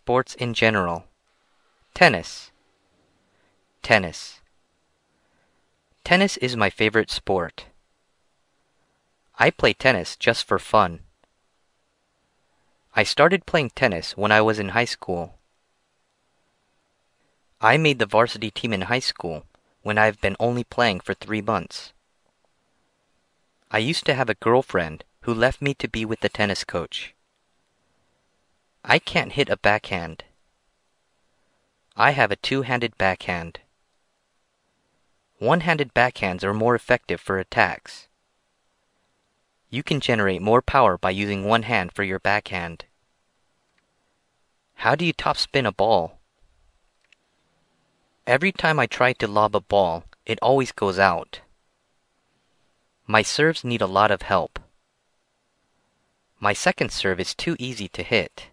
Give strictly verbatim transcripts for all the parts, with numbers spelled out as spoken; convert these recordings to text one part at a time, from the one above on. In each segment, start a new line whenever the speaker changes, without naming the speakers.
sports in general. Tennis. Tennis. Tennis is my favorite sport. I play tennis just for fun. I started playing tennis when I was in high school. I made the varsity team in high school when I've been only playing for three months. I used to have a girlfriend who left me to be with the tennis coach. I can't hit a backhand. I have a two-handed backhand. One-handed backhands are more effective for attacks. You can generate more power by using one hand for your backhand. How do you topspin a ball? Every time I try to lob a ball, it always goes out. My serves need a lot of help. My second serve is too easy to hit.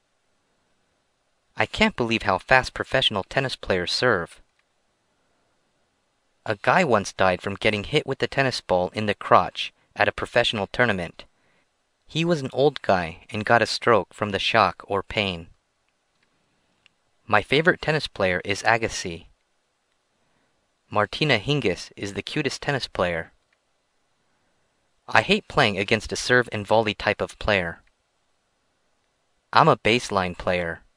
I can't believe how fast professional tennis players serve. A guy once died from getting hit with a tennis ball in the crotch at a professional tournament. He was an old guy and got a stroke from the shock or pain. My favorite tennis player is Agassi. Martina Hingis is the cutest tennis player. I hate playing against a serve and volley type of player. I'm a baseline player.